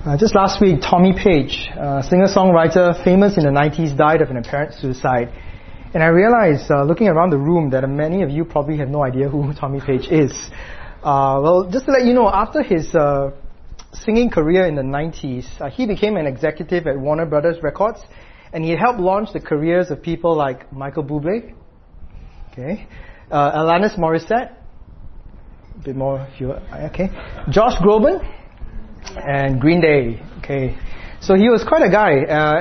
Just last week, Tommy Page, singer-songwriter, famous in the 90s, died of an apparent suicide. And I realized, looking around the room, that many of you probably have no idea who Tommy Page is. Well, just to let you know, after his singing career in the 90s, he became an executive at Warner Brothers Records, and he helped launch the careers of people like Michael Bublé, Alanis Morissette, a bit more if you Josh Groban, and Green Day. So he was quite a guy,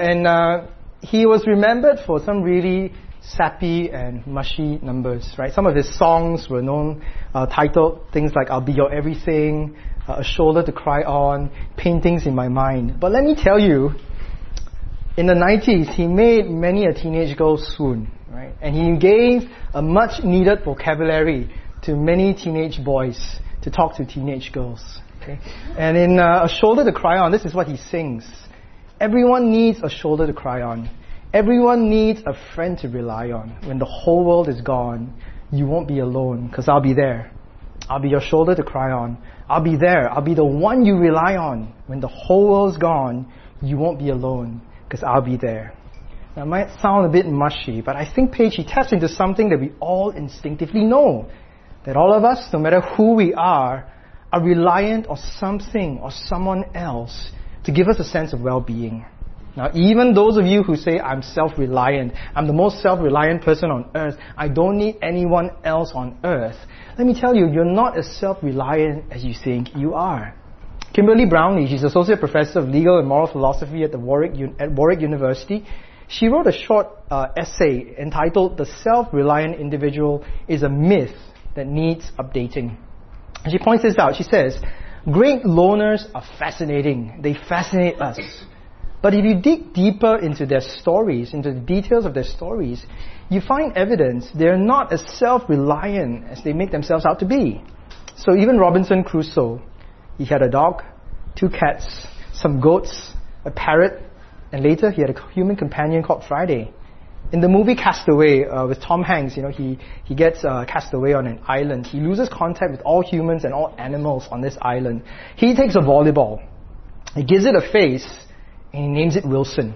and he was remembered for some really sappy and mushy numbers, right? Some of his songs were known, titled things like "I'll Be Your Everything," "A Shoulder to Cry On," "Paintings in My Mind." But let me tell you, in the 90s, he made many a teenage girl swoon, right? And he gave a much needed vocabulary to many teenage boys to talk to teenage girls. And in "A Shoulder to Cry On," this is what he sings. Everyone needs a shoulder to cry on. Everyone needs a friend to rely on. When the whole world is gone, you won't be alone, because I'll be there. I'll be your shoulder to cry on. I'll be there. I'll be the one you rely on. When the whole world's gone, you won't be alone, because I'll be there. Now, it might sound a bit mushy, but I think Page, he taps into something that we all instinctively know. That all of us, no matter who we are reliant on something or someone else to give us a sense of well-being. Now, even those of you who say, I'm self-reliant, I'm the most self-reliant person on earth, I don't need anyone else on earth, let me tell you, you're not as self-reliant as you think you are. Kimberly Brownlee, she's Associate Professor of Legal and Moral Philosophy at Warwick University. She wrote a short essay entitled "The Self-Reliant Individual is a Myth That Needs Updating." And she points this out. She says, great loners are fascinating. They fascinate us. But if you dig deeper into their stories, into the details of their stories, you find evidence they're not as self-reliant as they make themselves out to be. So even Robinson Crusoe, he had a dog, 2 cats, some goats, a parrot, and later he had a human companion called Friday. In the movie Castaway, with Tom Hanks, he gets cast away on an island. He loses contact with all humans and all animals on this island. He takes a volleyball. He gives it a face, and he names it Wilson.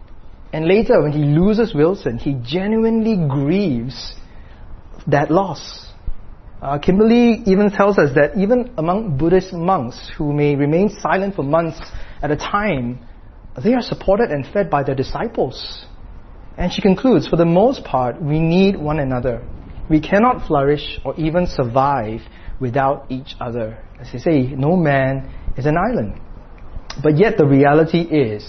And later, when he loses Wilson, he genuinely grieves that loss. Kimberly even tells us that even among Buddhist monks who may remain silent for months at a time, they are supported and fed by their disciples. And she concludes, for the most part, we need one another. We cannot flourish or even survive without each other. As they say, no man is an island. But yet the reality is,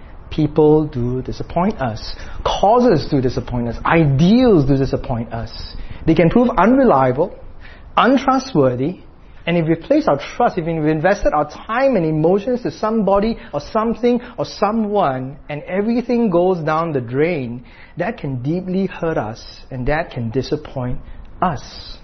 people do disappoint us. Causes do disappoint us. Ideals do disappoint us. They can prove unreliable, untrustworthy, and if we place our trust, if we've invested our time and emotions to somebody or something or someone, and everything goes down the drain, that can deeply hurt us and that can disappoint us.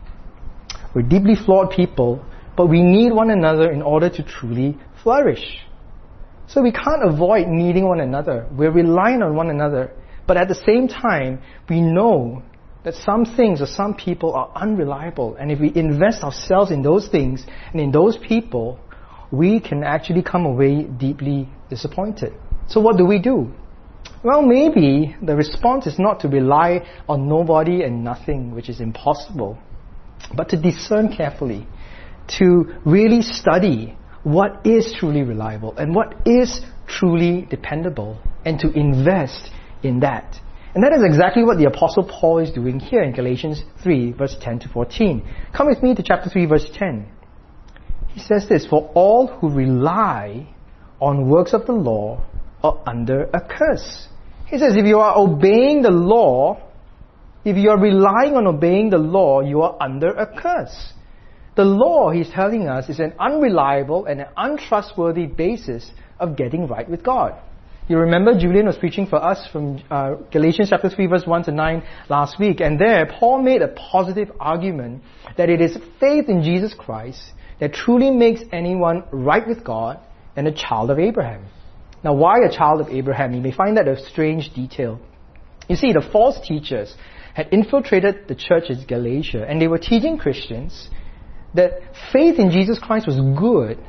We're deeply flawed people, but we need one another in order to truly flourish. So we can't avoid needing one another. We're relying on one another. But at the same time, we know that some things or some people are unreliable. And if we invest ourselves in those things and in those people, we can actually come away deeply disappointed. So what do? Well, maybe the response is not to rely on nobody and nothing, which is impossible, but to discern carefully, to really study what is truly reliable and what is truly dependable, and to invest in that. And that is exactly what the Apostle Paul is doing here in Galatians 3, verse 10 to 14. Come with me to chapter 3, verse 10. He says this, for all who rely on works of the law are under a curse. He says, if you are obeying the law, if you are relying on obeying the law, you are under a curse. The law, he's telling us, is an unreliable and an untrustworthy basis of getting right with God. You remember Julian was preaching for us from Galatians chapter 3 verse 1 to 9 last week. And there, Paul made a positive argument that it is faith in Jesus Christ that truly makes anyone right with God and a child of Abraham. Now, why a child of Abraham? You may find that a strange detail. You see, the false teachers had infiltrated the church in Galatia, and they were teaching Christians that faith in Jesus Christ was good,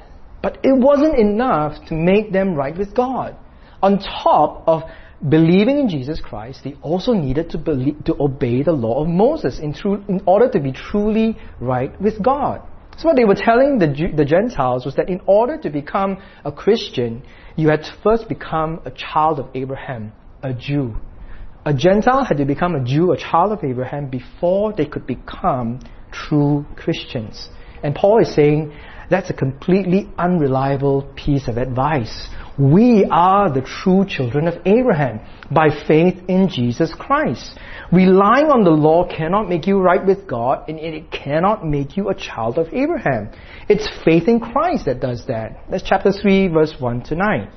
But it wasn't enough to make them right with God. On top of believing in Jesus Christ, they also needed to obey the law of Moses in order to be truly right with God. So what they were telling the Gentiles was that in order to become a Christian, you had to first become a child of Abraham, a Jew. A Gentile had to become a Jew, a child of Abraham, before they could become true Christians. And Paul is saying that's a completely unreliable piece of advice. We are the true children of Abraham by faith in Jesus Christ. Relying on the law cannot make you right with God, and it cannot make you a child of Abraham. It's faith in Christ that does that. That's chapter 3, verse 1 to 9.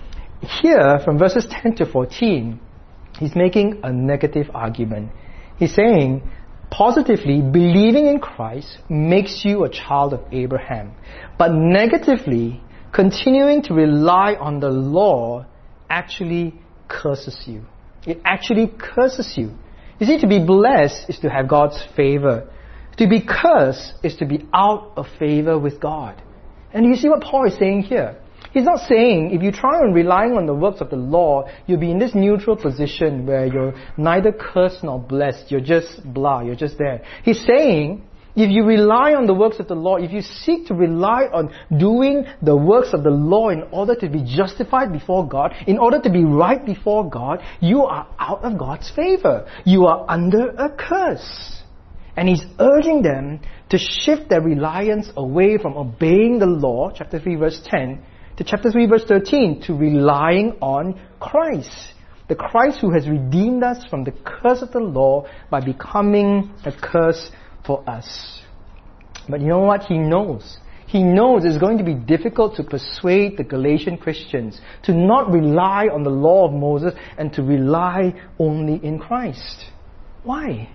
Here, from verses 10 to 14, he's making a negative argument. He's saying, positively, believing in Christ makes you a child of Abraham. But negatively, continuing to rely on the law actually curses you. It actually curses you. You see, to be blessed is to have God's favor. To be cursed is to be out of favor with God. And you see what Paul is saying here. He's not saying if you try on relying on the works of the law, you'll be in this neutral position where you're neither cursed nor blessed. You're just blah, you're just there. He's saying if you rely on the works of the law, if you seek to rely on doing the works of the law in order to be justified before God, in order to be right before God, you are out of God's favor. You are under a curse. And he's urging them to shift their reliance away from obeying the law, chapter 3 verse 10, to chapter 3 verse 13, to relying on Christ. The Christ who has redeemed us from the curse of the law by becoming a curse for us. But you know what? He knows. He knows it's going to be difficult to persuade the Galatian Christians to not rely on the law of Moses and to rely only in Christ. Why?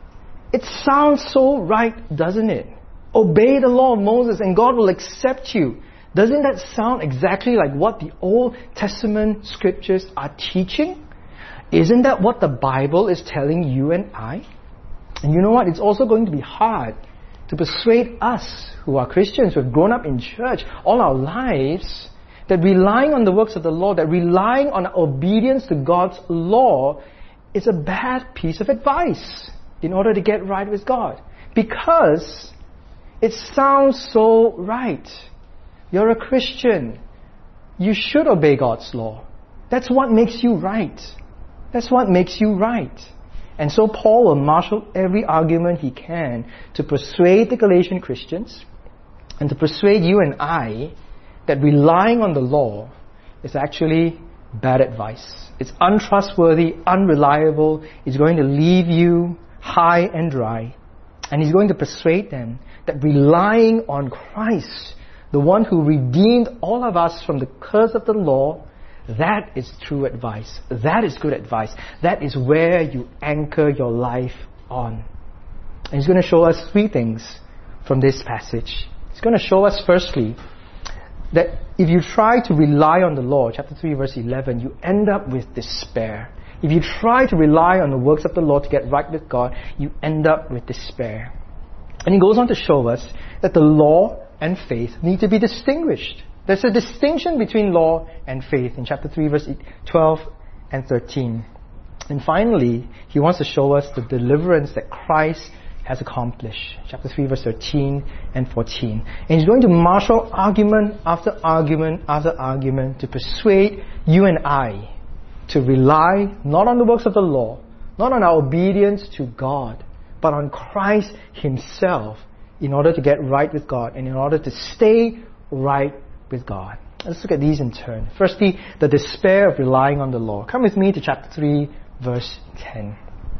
It sounds so right, doesn't it? Obey the law of Moses and God will accept you. Doesn't that sound exactly like what the Old Testament scriptures are teaching? Isn't that what the Bible is telling you and I? And you know what? It's also going to be hard to persuade us who are Christians, who have grown up in church all our lives, that relying on the works of the law, that relying on obedience to God's law is a bad piece of advice in order to get right with God. Because it sounds so right. You're a Christian. You should obey God's law. That's what makes you right. That's what makes you right. And so Paul will marshal every argument he can to persuade the Galatian Christians and to persuade you and I that relying on the law is actually bad advice. It's untrustworthy, unreliable. It's going to leave you high and dry. And he's going to persuade them that relying on Christ, the one who redeemed all of us from the curse of the law, that is true advice. That is good advice. That is where you anchor your life on. And he's going to show us three things from this passage. He's going to show us firstly that if you try to rely on the law, chapter 3 verse 11, you end up with despair. If you try to rely on the works of the law to get right with God, you end up with despair. And he goes on to show us that the law and faith need to be distinguished. There's a distinction between law and faith in chapter 3 verse 12 and 13. And finally, he wants to show us the deliverance that Christ has accomplished. Chapter 3 verse 13 and 14. And he's going to marshal argument after argument after argument to persuade you and I to rely not on the works of the law, not on our obedience to God, but on Christ himself in order to get right with God and in order to stay right with God. Let's look at these in turn. Firstly, the despair of relying on the law. Come with me to chapter 3, verse 10.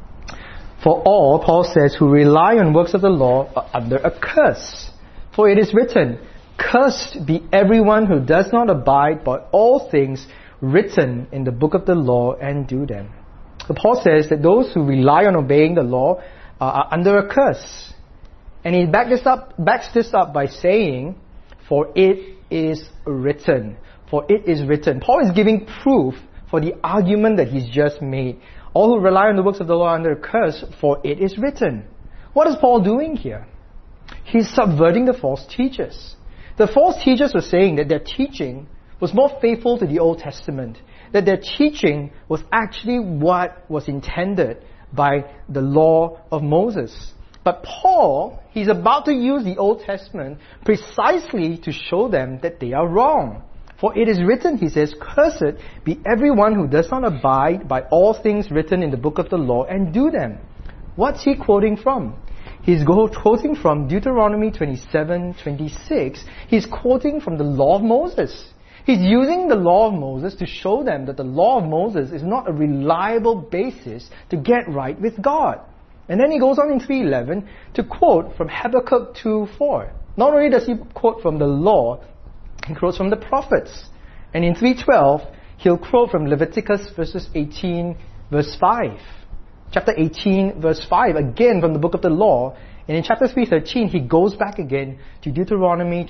For all, Paul says, who rely on works of the law are under a curse. For it is written, cursed be everyone who does not abide by all things written in the book of the law and do them. So Paul says that those who rely on obeying the law are under a curse. And he backs this up by saying, for it is written. For it is written. Paul is giving proof for the argument that he's just made. All who rely on the works of the law are under a curse, for it is written. What is Paul doing here? He's subverting the false teachers. The false teachers were saying that their teaching was more faithful to the Old Testament, that their teaching was actually what was intended by the law of Moses. But Paul, he's about to use the Old Testament precisely to show them that they are wrong. For it is written, he says, "Cursed be everyone who does not abide by all things written in the book of the law and do them." What's he quoting from? He's quoting from Deuteronomy 27:26. He's quoting from the law of Moses. He's using the law of Moses to show them that the law of Moses is not a reliable basis to get right with God. And then he goes on in 3:11 to quote from Habakkuk 2:4. Not only does he quote from the law, he quotes from the prophets. And in 3:12, he'll quote from Leviticus verses 18 verse 5. Chapter 18 verse 5, again from the book of the law. And in chapter 3:13, he goes back again to Deuteronomy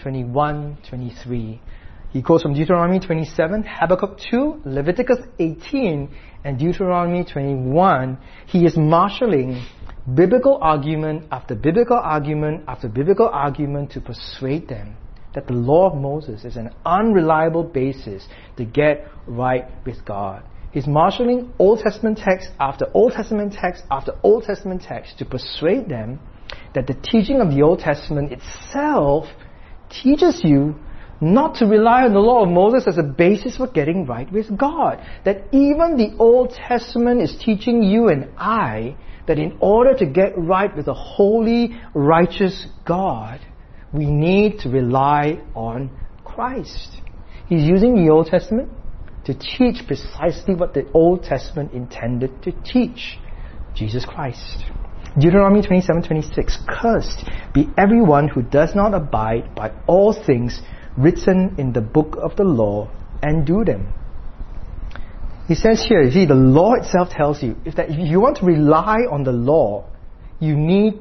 21:23. He quotes from Deuteronomy 27, Habakkuk 2, Leviticus 18, and Deuteronomy 21. He is marshalling biblical argument after biblical argument after biblical argument to persuade them that the law of Moses is an unreliable basis to get right with God. He's marshalling Old Testament text after Old Testament text after Old Testament text to persuade them that the teaching of the Old Testament itself teaches you not to rely on the law of Moses as a basis for getting right with God. That even the Old Testament is teaching you and I that in order to get right with a holy, righteous God, we need to rely on Christ. He's using the Old Testament to teach precisely what the Old Testament intended to teach. Jesus Christ. Deuteronomy 27:26. "Cursed be everyone who does not abide by all things written in the book of the law and do them." He says here, you see, the law itself tells you that if you want to rely on the law, you need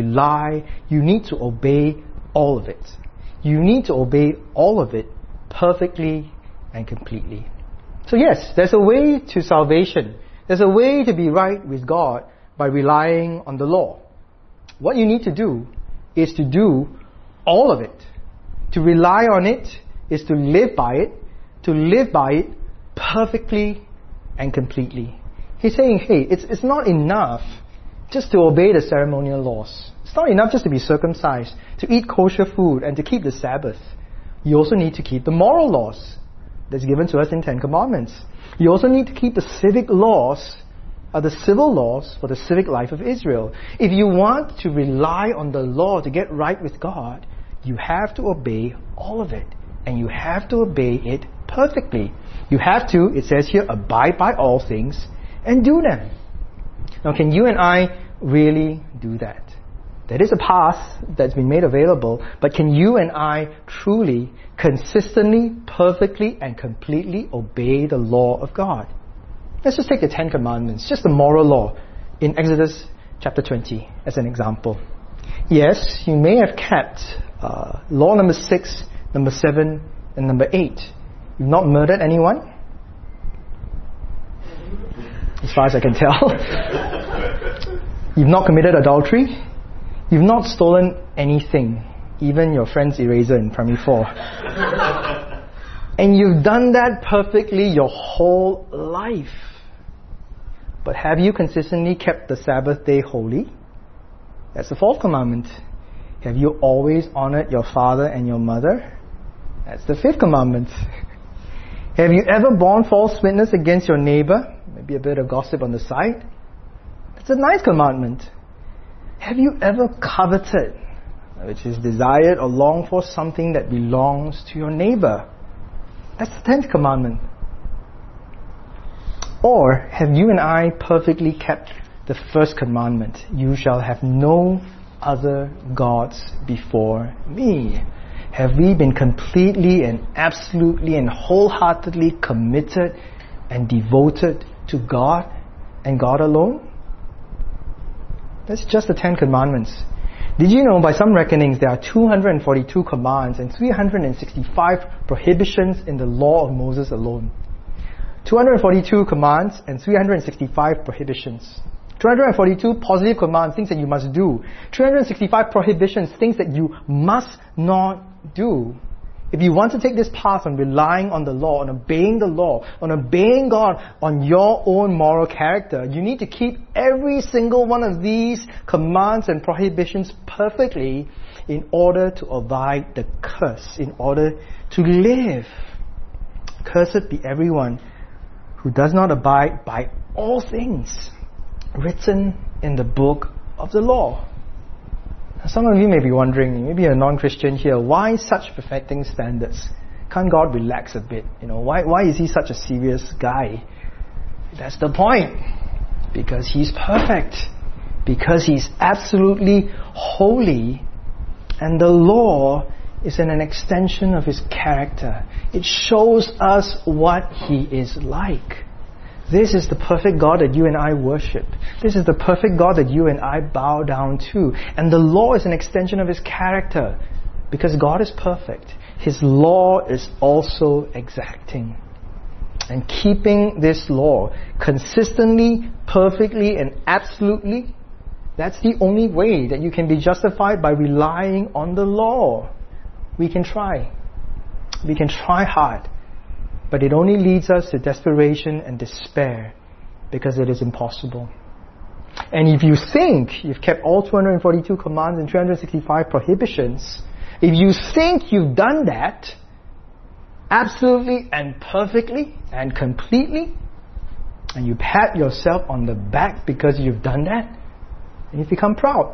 to obey all of it. You need to obey all of it perfectly and completely. So yes, there's a way to salvation. There's a way to be right with God by relying on the law. What you need to do is to do all of it. To rely on it is to live by it perfectly and completely. He's saying, hey, it's not enough just to obey the ceremonial laws. It's not enough just to be circumcised, to eat kosher food and to keep the Sabbath. You also need to keep the moral laws that's given to us in 10 Commandments. You also need to keep the civic laws, the civil laws for the civic life of Israel. If you want to rely on the law to get right with God, you have to obey all of it. And you have to obey it perfectly. You have to, it says here, abide by all things and do them. Now, can you and I really do that? That is a path that's been made available, but can you and I truly, consistently, perfectly, and completely obey the law of God? Let's just take the 10 Commandments, just the moral law in Exodus chapter 20 as an example. Yes, you may have kept law number 6, number 7, and number 8. You've not murdered anyone, as far as I can tell. You've not committed adultery. You've not stolen anything, even your friend's eraser in primary 4. And you've done that perfectly your whole life. But have you consistently kept the Sabbath day holy? That's the 4th commandment. Have you always honored your father and your mother? That's the 5th commandment. Have you ever borne false witness against your neighbor? Maybe a bit of gossip on the side. That's the 9th commandment. Have you ever coveted, which is desired or longed for something that belongs to your neighbor? That's the 10th commandment. Or have you and I perfectly kept the 1st commandment? You shall have no other gods before me. Have we been completely and absolutely and wholeheartedly committed and devoted to God and God alone? That's just the 10 commandments. Did you know by some reckonings there are 242 commands and 365 prohibitions in the law of Moses alone? 242 commands and 365 prohibitions. 242 positive commands, things that you must do. 365 prohibitions, things that you must not do. if you want to take this path on relying on the law, on obeying the law, on obeying God, on your own moral character, you need to keep every single one of these commands and prohibitions perfectly in order to avoid the curse, in order to live. Cursed be everyone who does not abide by all things written in the book of the law. Some of you may be wondering, maybe you're a non-Christian here, why such perfecting standards? Can't God relax a bit? Why is He such a serious guy? That's the point. Because He's perfect. Because He's absolutely holy. And the law is an extension of His character. It shows us what He is like. This is the perfect God that you and I worship. This is the perfect God that you and I bow down to. And the law is an extension of His character. Because God is perfect, His law is also exacting. And keeping this law consistently, perfectly, and absolutely, that's the only way that you can be justified by relying on the law. We can try. We can try hard. But it only leads us to desperation and despair because it is impossible. And if you think you've kept all 242 commands and 365 prohibitions, if you think you've done that absolutely and perfectly and completely, and you pat yourself on the back because you've done that, and you've become proud.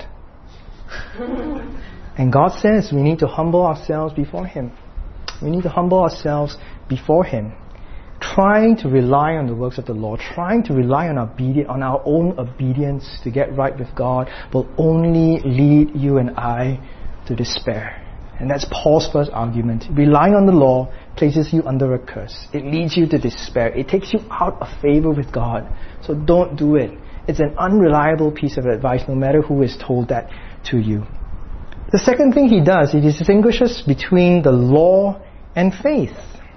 And God says we need to humble ourselves before Him. We need to humble ourselves before Him. Trying to rely on the works of the law, trying to rely on our own obedience to get right with God will only lead you and I to despair. And that's Paul's first argument. Relying on the law places you under a curse. It leads you to despair. It takes you out of favor with God. So don't do it. It's an unreliable piece of advice no matter who has told that to you. The second thing he does, he distinguishes between the law and faith.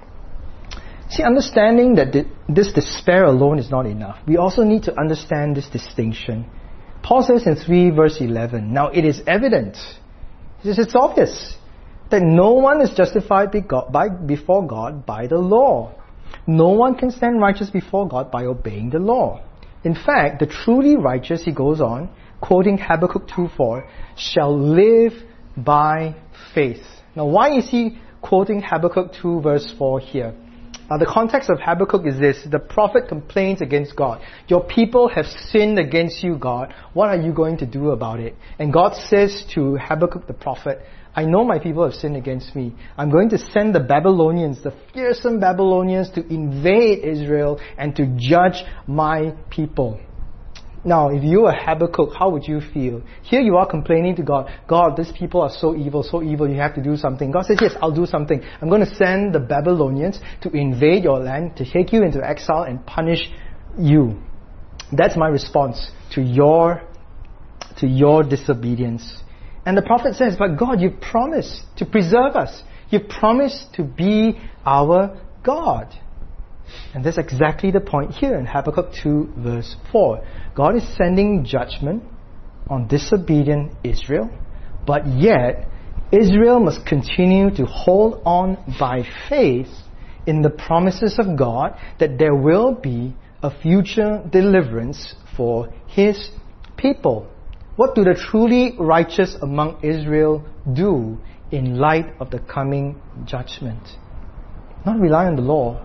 See, understanding that this despair alone is not enough. We also need to understand this distinction. Paul says in 3 verse 11, now it is evident, he says it's obvious, that no one is justified before God by the law. No one can stand righteous before God by obeying the law. In fact, the truly righteous, he goes on, quoting Habakkuk 2:4, shall live by faith. Now why is he quoting Habakkuk 2 verse 4 here? The context of Habakkuk is this. The prophet complains against God. Your people have sinned against you, God. What are you going to do about it? And God says to Habakkuk the prophet, I know my people have sinned against me. I'm going to send the Babylonians, the fearsome Babylonians, to invade Israel and to judge my people. Now, if you were Habakkuk, how would you feel? Here you are complaining to God. God, these people are so evil, you have to do something. God says, yes, I'll do something. I'm going to send the Babylonians to invade your land, to take you into exile and punish you. That's my response to your disobedience. And the prophet says, but God, you've promised to preserve us. You've promised to be our God. And that's exactly the point here in Habakkuk 2 verse 4. God is sending judgment on disobedient Israel, but yet Israel must continue to hold on by faith in the promises of God that there will be a future deliverance for His people. What do the truly righteous among Israel do in light of the coming judgment? Not rely on the law.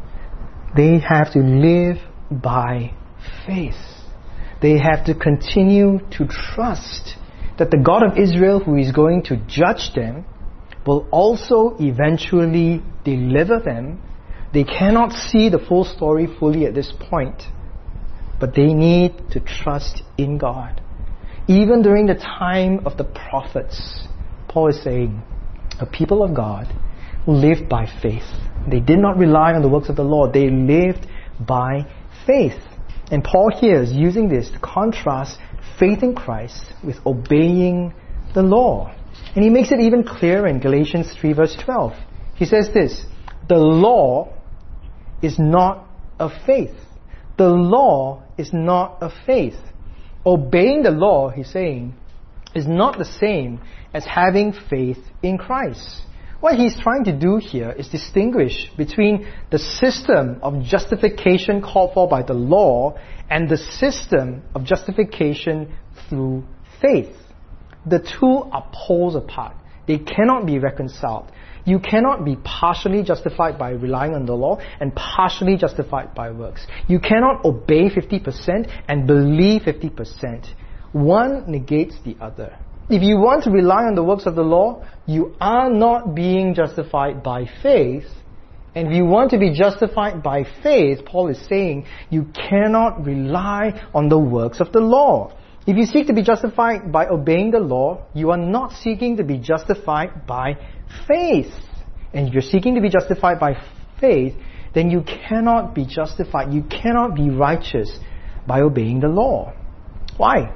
They have to live by faith. They have to continue to trust that the God of Israel, who is going to judge them, will also eventually deliver them. They cannot see the full story fully at this point, but they need to trust in God. Even during the time of the prophets, Paul is saying, a people of God lived by faith. They did not rely on the works of the law. They lived by faith. And Paul here is using this to contrast faith in Christ with obeying the law. And he makes it even clearer in Galatians 3 verse 12. He says this, the law is not of faith. The law is not of faith. Obeying the law, he's saying, is not the same as having faith in Christ. What he's trying to do here is distinguish between the system of justification called for by the law and the system of justification through faith. The two are poles apart. They cannot be reconciled. You cannot be partially justified by relying on the law and partially justified by works. You cannot obey 50% and believe 50%. One negates the other. If you want to rely on the works of the law, you are not being justified by faith. And if you want to be justified by faith, Paul is saying, you cannot rely on the works of the law. If you seek to be justified by obeying the law, you are not seeking to be justified by faith. And if you're seeking to be justified by faith, then you cannot be justified. You cannot be righteous by obeying the law. Why?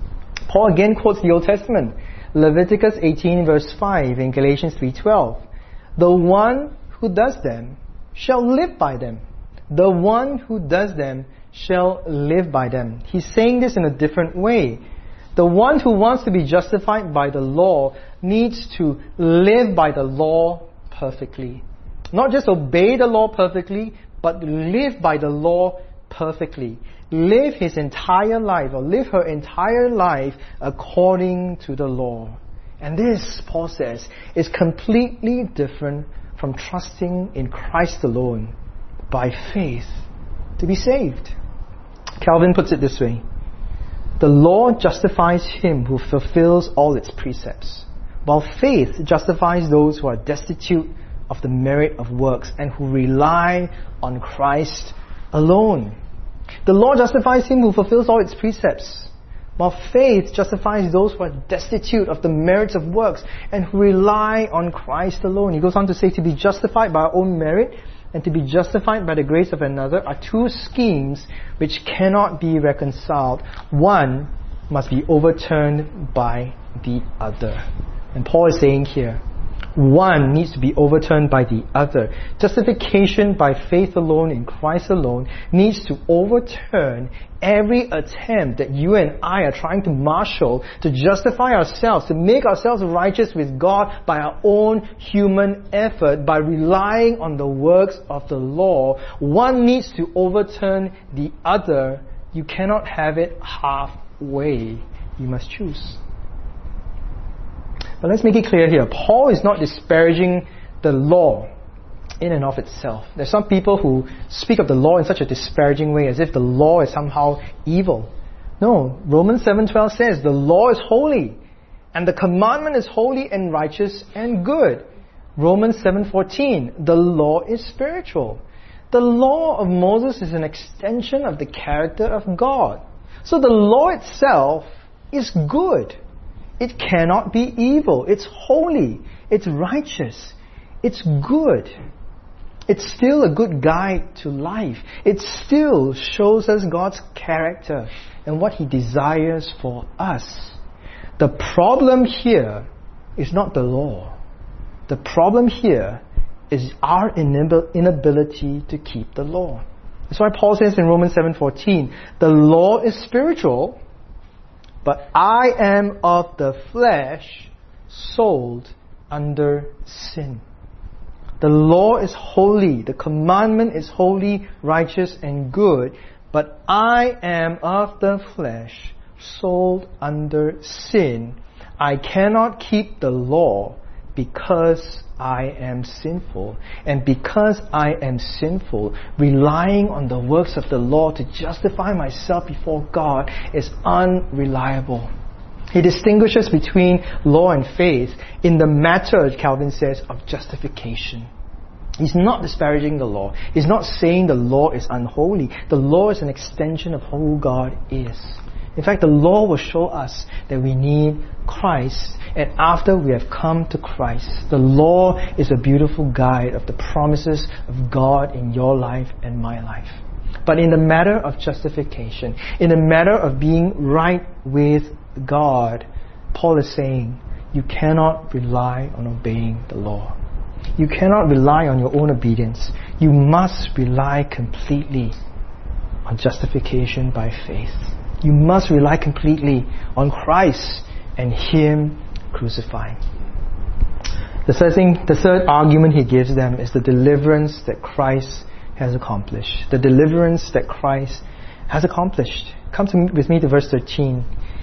Paul again quotes the Old Testament. Leviticus 18 verse 5 and Galatians 3:12. The one who does them shall live by them. The one who does them shall live by them. He's saying this in a different way. The one who wants to be justified by the law needs to live by the law perfectly. Not just obey the law perfectly, but live by the law perfectly. Live his entire life, or live her entire life according to the law. And this, Paul says, is completely different from trusting in Christ alone by faith to be saved. Calvin puts it this way: the law justifies him who fulfills all its precepts, while faith justifies those who are destitute of the merit of works and who rely on Christ alone. The law justifies him who fulfills all its precepts, while faith justifies those who are destitute of the merits of works and who rely on Christ alone. He goes on to say, to be justified by our own merit and to be justified by the grace of another are two schemes which cannot be reconciled. One must be overturned by the other. And Paul is saying here, one needs to be overturned by the other. Justification by faith alone in Christ alone needs to overturn every attempt that you and I are trying to marshal to justify ourselves, to make ourselves righteous with God by our own human effort, by relying on the works of the law. One needs to overturn the other. You cannot have it halfway. You must choose. But let's make it clear here. Paul is not disparaging the law in and of itself. There's some people who speak of the law in such a disparaging way, as if the law is somehow evil. No, Romans 7:12 says the law is holy, and the commandment is holy and righteous and good. Romans 7:14, the law is spiritual. The law of Moses is an extension of the character of God. So the law itself is good. It cannot be evil. It's holy. It's righteous. It's good. It's still a good guide to life. It still shows us God's character and what He desires for us. The problem here is not the law. The problem here is our inability to keep the law. That's why Paul says in Romans 7:14, the law is spiritual, but I am of the flesh, sold under sin. The law is holy, the commandment is holy, righteous, and good, but I am of the flesh, sold under sin. I cannot keep the law because I am sinful. And because I am sinful, relying on the works of the law to justify myself before God is unreliable. He distinguishes between law and faith in the matter, Calvin says, of justification. He's not disparaging the law. He's not saying the law is unholy. The law is an extension of who God is. In fact, the law will show us that we need Christ. And after we have come to Christ, the law is a beautiful guide of the promises of God in your life and my life. But in the matter of justification, in the matter of being right with God, Paul is saying, you cannot rely on obeying the law. You cannot rely on your own obedience. You must rely completely on justification by faith. You must rely completely on Christ and Him crucified. The third argument he gives them is the deliverance that Christ has accomplished. The deliverance that Christ has accomplished. Come with me to verse 13.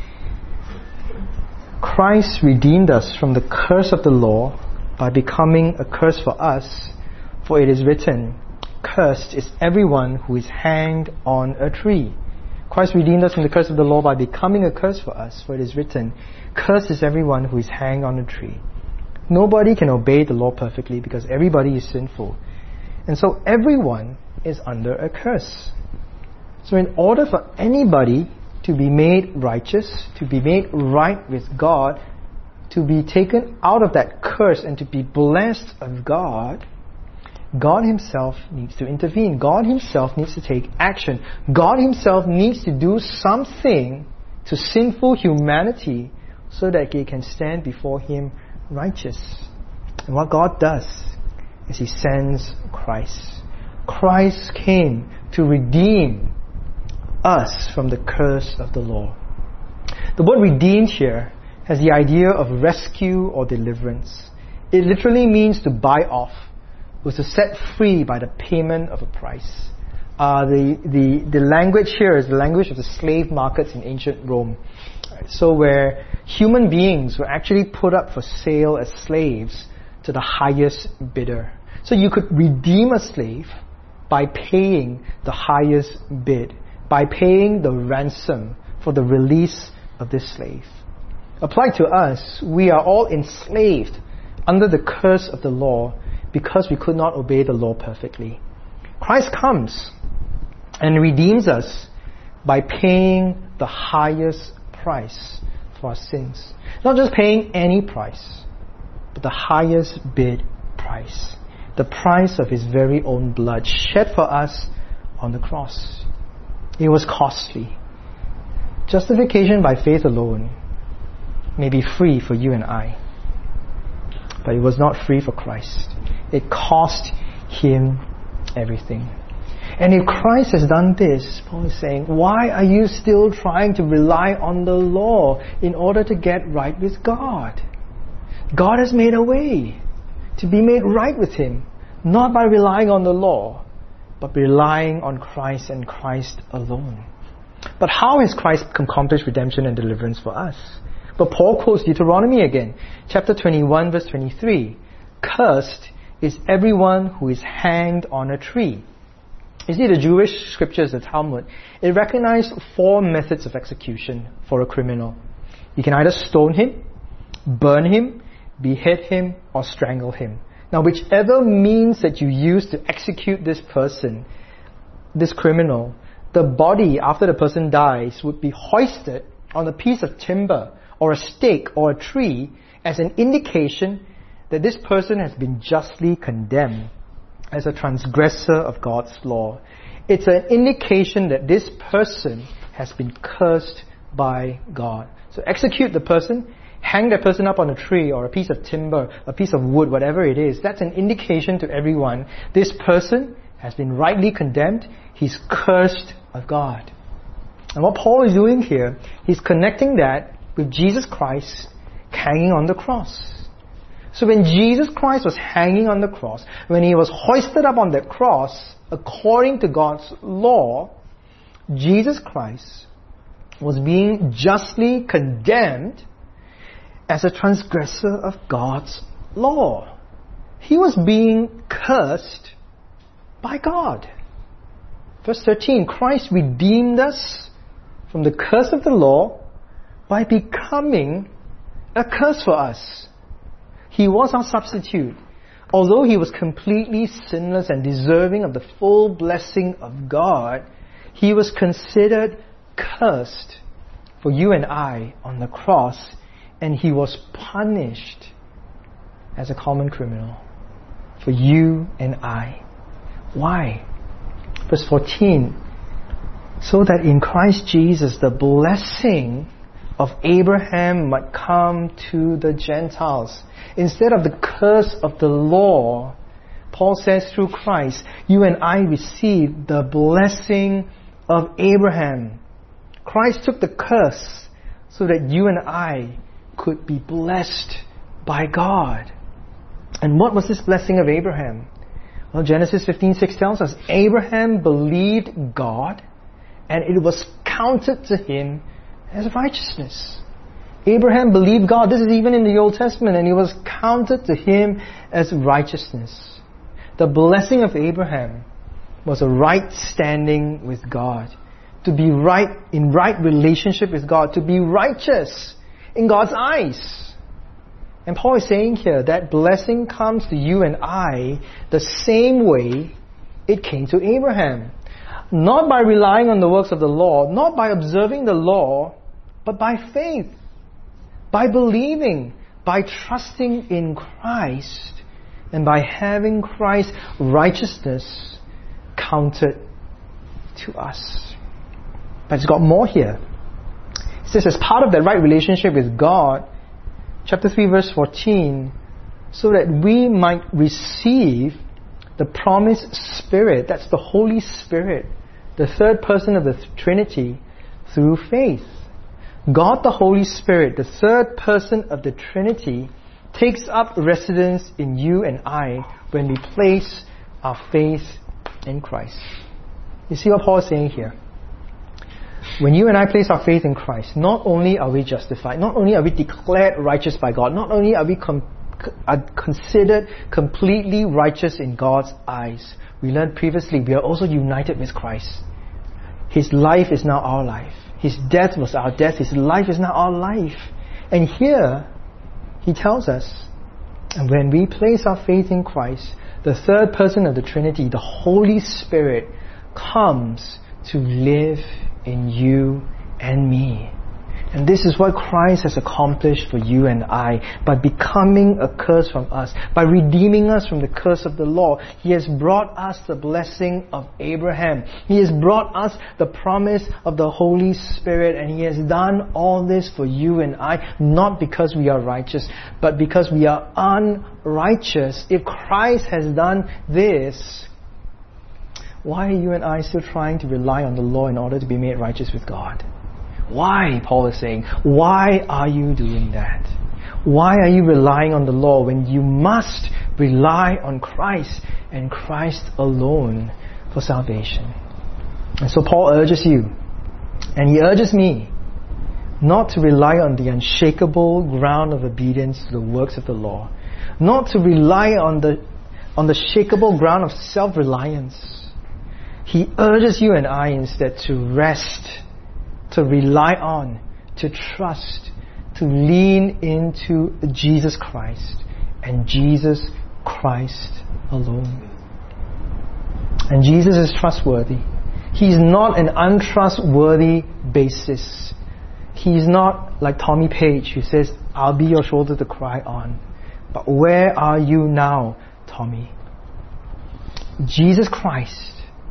Christ redeemed us from the curse of the law by becoming a curse for us, for it is written, "Cursed is everyone who is hanged on a tree." Christ redeemed us from the curse of the law by becoming a curse for us, for it is written, "Cursed is everyone who is hanged on a tree." Nobody can obey the law perfectly because everybody is sinful. And so everyone is under a curse. So in order for anybody to be made righteous, to be made right with God, to be taken out of that curse and to be blessed of God, God Himself needs to intervene. God Himself needs to take action. God Himself needs to do something to sinful humanity so that they can stand before Him righteous. And what God does is He sends Christ. Christ came to redeem us from the curse of the law. The word redeemed here has the idea of rescue or deliverance. It literally means to buy off, was to set free by the payment of a price. The language here is the language of the slave markets in ancient Rome. So where human beings were actually put up for sale as slaves to the highest bidder. So you could redeem a slave by paying the highest bid, by paying the ransom for the release of this slave. Applied to us, we are all enslaved under the curse of the law because we could not obey the law perfectly. Christ comes and redeems us by paying the highest price for our sins. Not just paying any price, but the highest bid price. The price of His very own blood shed for us on the cross. It was costly. Justification by faith alone may be free for you and I, but it was not free for Christ. It cost Him everything. And if Christ has done this, Paul is saying, why are you still trying to rely on the law in order to get right with God? God has made a way to be made right with Him, not by relying on the law, but relying on Christ and Christ alone. But how has Christ accomplished redemption and deliverance for us? But Paul quotes Deuteronomy again, chapter 21, verse 23. Cursed is everyone who is hanged on a tree. You see, the Jewish scriptures, the Talmud, it recognized 4 methods of execution for a criminal. You can either stone him, burn him, behead him, or strangle him. Now, whichever means that you use to execute this person, this criminal, the body after the person dies would be hoisted on a piece of timber or a stake or a tree as an indication that this person has been justly condemned as a transgressor of God's law. It's an indication that this person has been cursed by God. So execute the person, hang that person up on a tree or a piece of timber, a piece of wood, whatever it is. That's an indication to everyone this person has been rightly condemned. He's cursed of God. And what Paul is doing here, he's connecting that with Jesus Christ hanging on the cross. So when Jesus Christ was hanging on the cross, when He was hoisted up on that cross, according to God's law, Jesus Christ was being justly condemned as a transgressor of God's law. He was being cursed by God. Verse 13, Christ redeemed us from the curse of the law by becoming a curse for us. He was our substitute. Although He was completely sinless and deserving of the full blessing of God, He was considered cursed for you and I on the cross, and He was punished as a common criminal for you and I. Why? Verse 14, so that in Christ Jesus the blessing of Abraham might come to the Gentiles. Instead of the curse of the law, Paul says through Christ, you and I receive the blessing of Abraham. Christ took the curse so that you and I could be blessed by God. And what was this blessing of Abraham? Well, Genesis 15:6 tells us, Abraham believed God, and it was counted to him as righteousness. Abraham believed God. This is even in the Old Testament, and it was counted to him as righteousness. The blessing of Abraham was a right standing with God. To be right, in right relationship with God. To be righteous in God's eyes. And Paul is saying here that blessing comes to you and I the same way it came to Abraham. Not by relying on the works of the law, not by observing the law, but by faith. By believing, by trusting in Christ, and by having Christ's righteousness counted to us. But it's got more here. It says, as part of that right relationship with God, chapter 3 verse 14, so that we might receive the promised Spirit, that's the Holy Spirit, the third person of the Trinity, through faith. God the Holy Spirit, the third person of the Trinity, takes up residence in you and I when we place our faith in Christ. You see what Paul is saying here? When you and I place our faith in Christ, not only are we justified, not only are we declared righteous by God, not only are we considered completely righteous in God's eyes, we learned previously we are also united with Christ. His life is now our life. His death was our death. His life is now our life. And here, he tells us, and when we place our faith in Christ, the third person of the Trinity, the Holy Spirit, comes to live in you and me. And this is what Christ has accomplished for you and I. By becoming a curse from us, by redeeming us from the curse of the law, He has brought us the blessing of Abraham. He has brought us the promise of the Holy Spirit, and He has done all this for you and I, not because we are righteous, but because we are unrighteous. If Christ has done this, why are you and I still trying to rely on the law in order to be made righteous with God? Why, Paul is saying, why are you doing that? Why are you relying on the law when you must rely on Christ and Christ alone for salvation? And so Paul urges you, and he urges me, not to rely on the unshakable ground of obedience to the works of the law, not to rely on the shakable ground of self-reliance. He urges you and I instead to rest, to rely on, to trust, to lean into Jesus Christ and Jesus Christ alone. And Jesus is trustworthy. He's not an untrustworthy basis. He's not like Tommy Page who says, I'll be your shoulder to cry on. But where are you now, Tommy? Jesus Christ,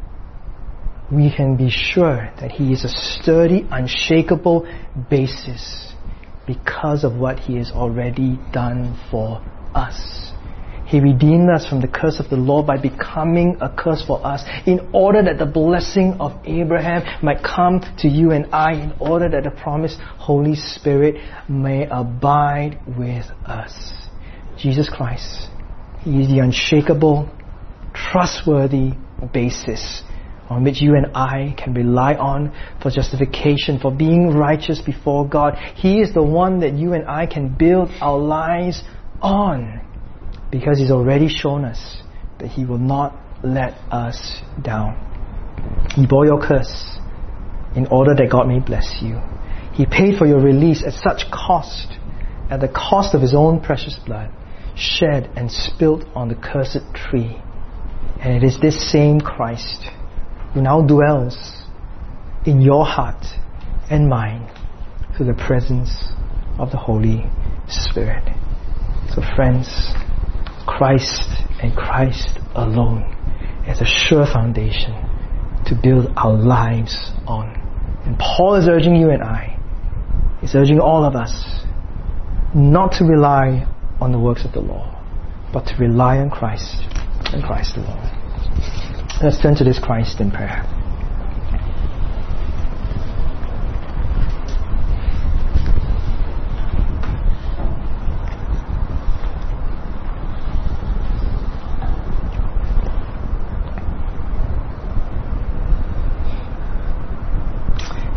we can be sure that He is a sturdy, unshakable basis because of what He has already done for us. He redeemed us from the curse of the law by becoming a curse for us in order that the blessing of Abraham might come to you and I, in order that the promised Holy Spirit may abide with us. Jesus Christ, He is the unshakable, trustworthy basis on which you and I can rely on for justification, for being righteous before God. He is the one that you and I can build our lives on, because He's already shown us that He will not let us down. He bore your curse in order that God may bless you. He paid for your release at such cost, at the cost of His own precious blood, shed and spilt on the cursed tree. And it is this same Christ who now dwells in your heart and mind through the presence of the Holy Spirit. So friends, Christ and Christ alone is a sure foundation to build our lives on. And Paul is urging you and I, he's urging all of us, not to rely on the works of the law, but to rely on Christ and Christ alone. Let's turn to this Christ in prayer.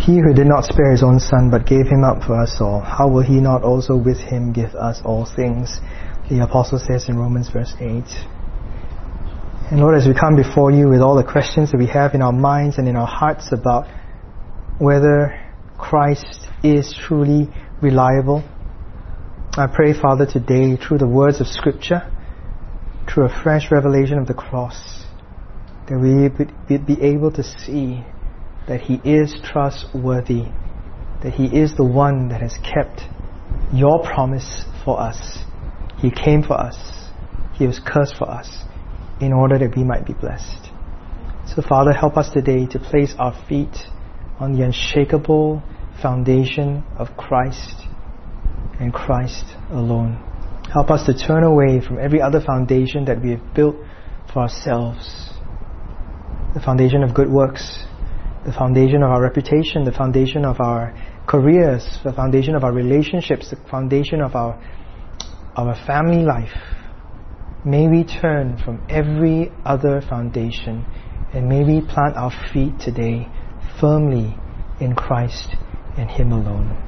He who did not spare his own Son, but gave him up for us all, how will he not also with him give us all things? The Apostle says in Romans verse 8. And Lord, as we come before you with all the questions that we have in our minds and in our hearts about whether Christ is truly reliable, I pray, Father, today, through the words of Scripture, through a fresh revelation of the cross, that we would be able to see that He is trustworthy, that He is the one that has kept your promise for us. He came for us. He was cursed for us in order that we might be blessed. So Father, help us today to place our feet on the unshakable foundation of Christ and Christ alone. Help us to turn away from every other foundation that we have built for ourselves. The foundation of good works, the foundation of our reputation, the foundation of our careers, the foundation of our relationships, the foundation of our family life. May we turn from every other foundation and may we plant our feet today firmly in Christ and Him alone.